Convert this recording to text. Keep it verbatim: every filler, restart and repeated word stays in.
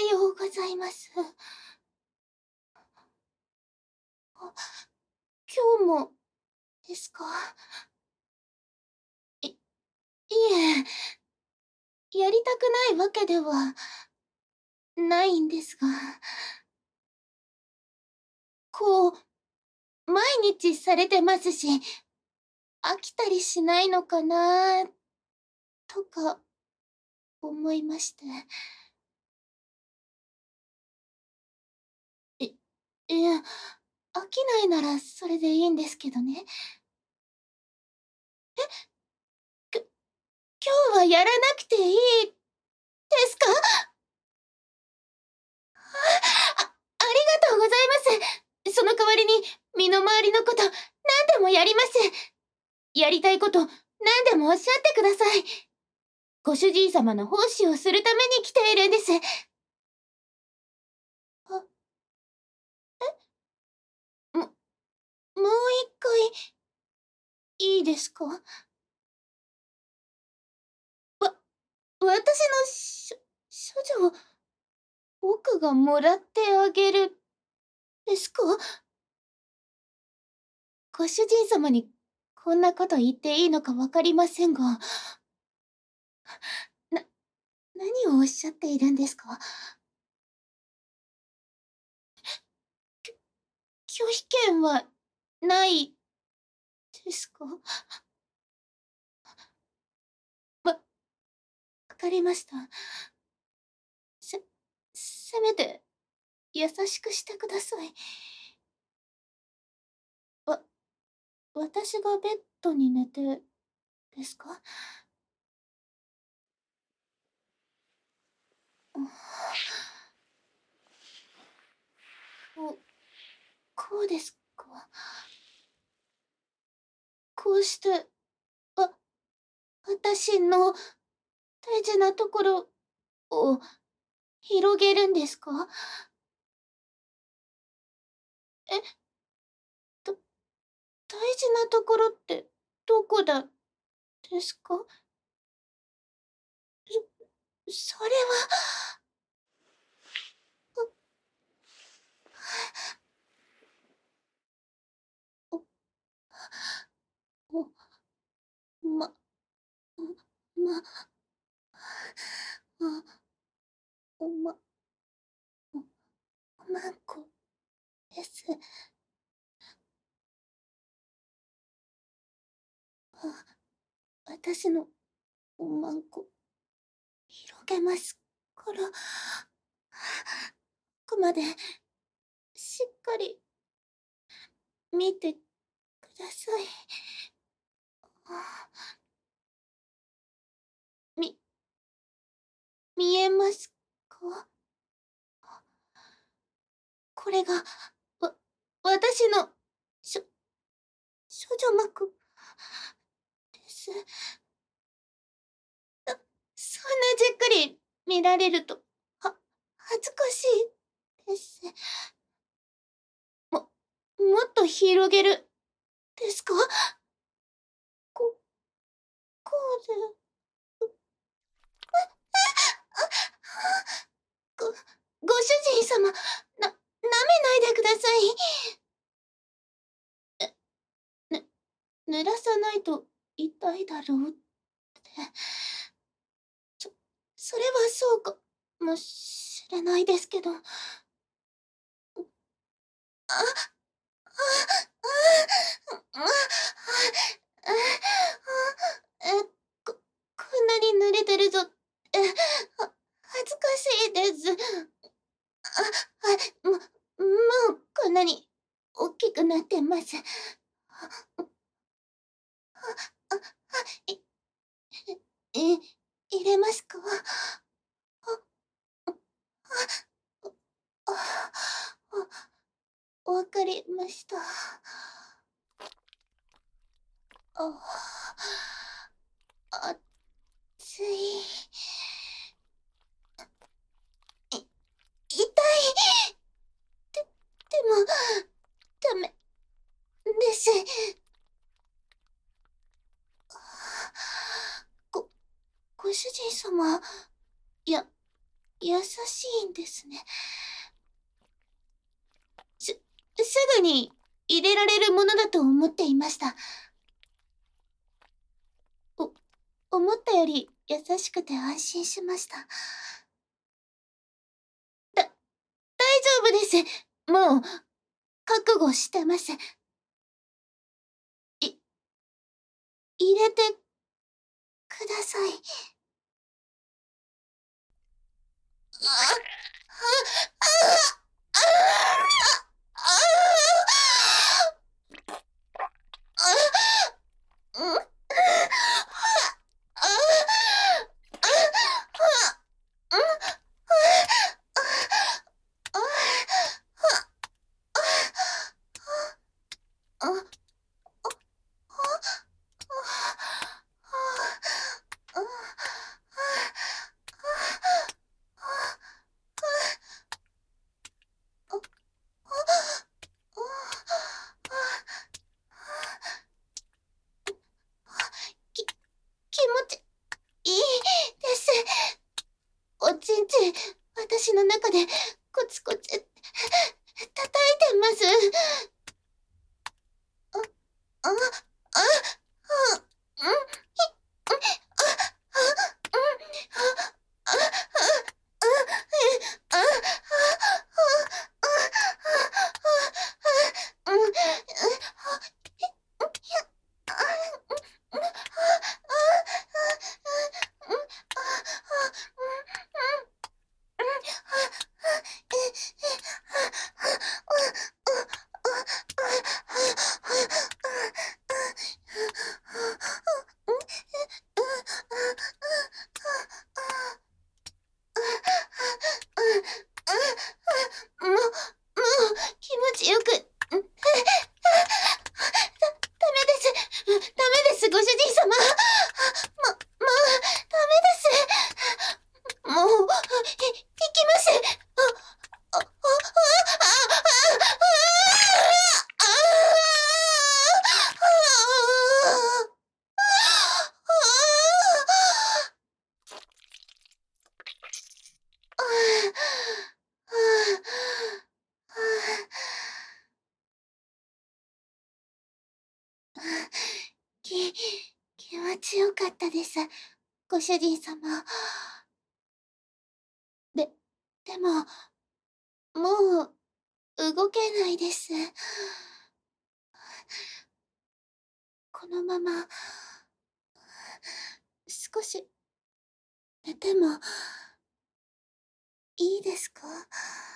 ようございます。あ、今日も、ですか？い、いえ、やりたくないわけでは、ないんですが。こう、毎日されてますし、飽きたりしないのかな、とか、思いまして。い、いや、飽きないならそれでいいんですけどね。え？きょ今日はやらなくていい、ですか？あ、あ、ありがとうございます。その代わりに、身の回りのこと、何でもやります。やりたいこと、何でもおっしゃってください。ご主人様の奉仕をするために来ているんです。あ、え？も、もう一回、いいですか？わ、私のしょ、処女を、僕がもらってあげる、ですか？ご主人様に、こんなこと言っていいのかわかりませんが。な、何をおっしゃっているんですか？きょ、拒否権は、ない、ですか？わ、わかりました。せ、せめて、優しくしてください。わ、私がベッドに寝て、ですか？こ、こうですか？こうして、あ、私の大事なところを広げるんですか？え？た、大事なところってどこだ、ですか？そ、それは。お、お、ま、ま、あ、おま、お、おまんこです。あ、私のおまんこ、広げますから。こまで、しっかり、見てください。み、見えますか？これが、わ、私の、しょ、処女膜、です。そ、そんなじっくり見られると、は、恥ずかしいです。も、もっと広げる、ですか？こ、こうで、う、あ、あ、あ、ご、ご主人様、な、舐めないでください。え、ぬ、濡らさないと痛いだろうって。そ、それはそうかもしれないですけど。あ、あ、あ、あ、あ、あ、え、こ、こんなに濡れてるぞ。え、は、恥ずかしいです。あ、あ、も、もうこんなに大きくなってます。あ、あ、あ、い、え、入れますか？あ、あ、あ、あ、わかりました。あ、あ、熱い。い、痛い。で、でも、ダメです。ご、ご主人様、や、 優しいんですね。す、すぐに入れられるものだと思っていました。お、思ったより優しくて安心しました。だ、大丈夫です。もう、覚悟してます。い、入れてください。き、気持ちいいです。おちんちん、私の中でコツコツ叩いてます。あ、あ、あ、あ、うん、ひ、あ、あ、うん、あ、あ、あ、あ、あ、あ、うん、もう、もう、気持ちよく、ダメです。ダメです、ご主人様。も、もう、ダメです。もう、い、行きます。あ、あ、あ、あ、あ、き、気持ちよかったです。ご主人様。で、でも、もう、動けないです。このまま、少し、寝ても、いいですか？